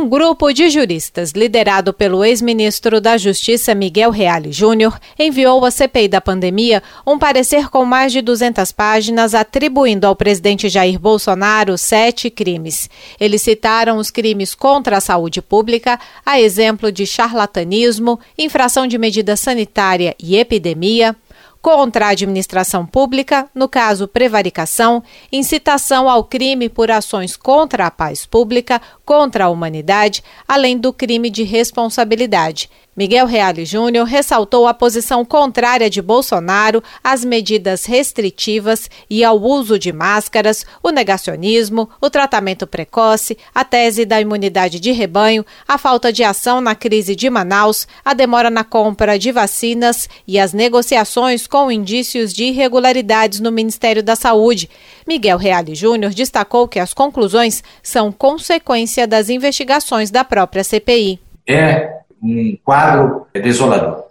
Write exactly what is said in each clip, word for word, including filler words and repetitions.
Um grupo de juristas, liderado pelo ex-ministro da Justiça Miguel Reale Júnior, enviou à C P I da pandemia um parecer com mais de duzentas páginas atribuindo ao presidente Jair Bolsonaro sete crimes. Eles citaram os crimes contra a saúde pública, a exemplo de charlatanismo, infração de medida sanitária e epidemia, contra a administração pública, no caso prevaricação, incitação ao crime por ações contra a paz pública, contra a humanidade, além do crime de responsabilidade. Miguel Reale Júnior ressaltou a posição contrária de Bolsonaro às medidas restritivas e ao uso de máscaras, o negacionismo, o tratamento precoce, a tese da imunidade de rebanho, a falta de ação na crise de Manaus, a demora na compra de vacinas e as negociações com indícios de irregularidades no Ministério da Saúde. Miguel Reale Júnior destacou que as conclusões são consequência das investigações da própria C P I. É um quadro desolador.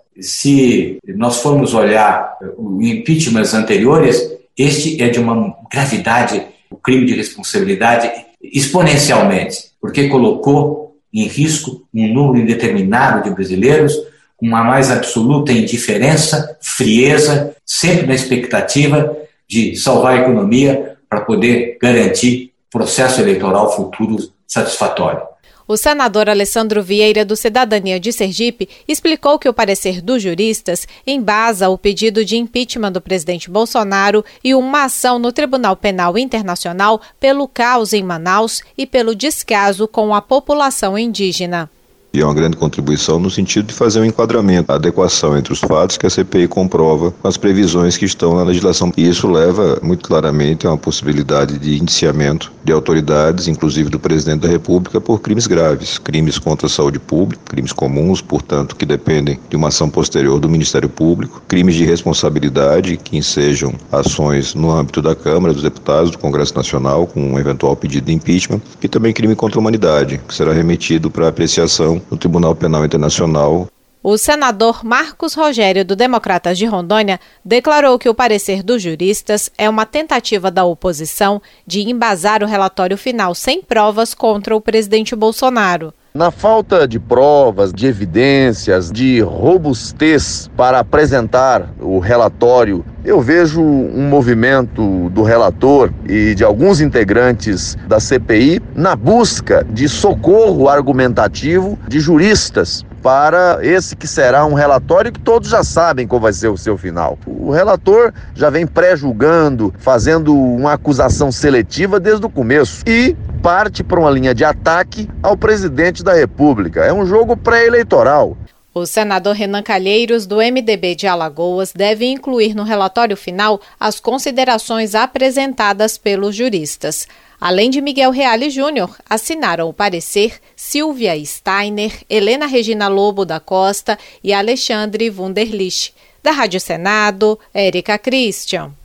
Se nós formos olhar os impeachments anteriores, este é de uma gravidade, o crime de responsabilidade, exponencialmente, porque colocou em risco um número indeterminado de brasileiros com uma mais absoluta indiferença, frieza, sempre na expectativa de salvar a economia para poder garantir processo eleitoral futuro satisfatório. O senador Alessandro Vieira, do Cidadania de Sergipe, explicou que o parecer dos juristas embasa o pedido de impeachment do presidente Bolsonaro e uma ação no Tribunal Penal Internacional pelo caos em Manaus e pelo descaso com a população indígena. E é uma grande contribuição no sentido de fazer um enquadramento, a adequação entre os fatos que a C P I comprova com as previsões que estão na legislação. E isso leva muito claramente a uma possibilidade de indiciamento de autoridades, inclusive do presidente da República, por crimes graves, crimes contra a saúde pública, crimes comuns, portanto, que dependem de uma ação posterior do Ministério Público, crimes de responsabilidade, que ensejam ações no âmbito da Câmara dos Deputados, do Congresso Nacional, com um eventual pedido de impeachment, e também crime contra a humanidade, que será remetido para apreciação no Tribunal Penal Internacional. O senador Marcos Rogério, do Democratas de Rondônia, declarou que o parecer dos juristas é uma tentativa da oposição de embasar o relatório final sem provas contra o presidente Bolsonaro. Na falta de provas, de evidências, de robustez para apresentar o relatório, eu vejo um movimento do relator e de alguns integrantes da C P I na busca de socorro argumentativo de juristas para esse que será um relatório que todos já sabem qual vai ser o seu final. O relator já vem pré-julgando, fazendo uma acusação seletiva desde o começo e parte para uma linha de ataque ao presidente da República. É um jogo pré-eleitoral. O senador Renan Calheiros, do M D B de Alagoas, deve incluir no relatório final as considerações apresentadas pelos juristas. Além de Miguel Reale Júnior, assinaram o parecer Silvia Steiner, Helena Regina Lobo da Costa e Alexandre Wunderlich. Da Rádio Senado, Érica Christian.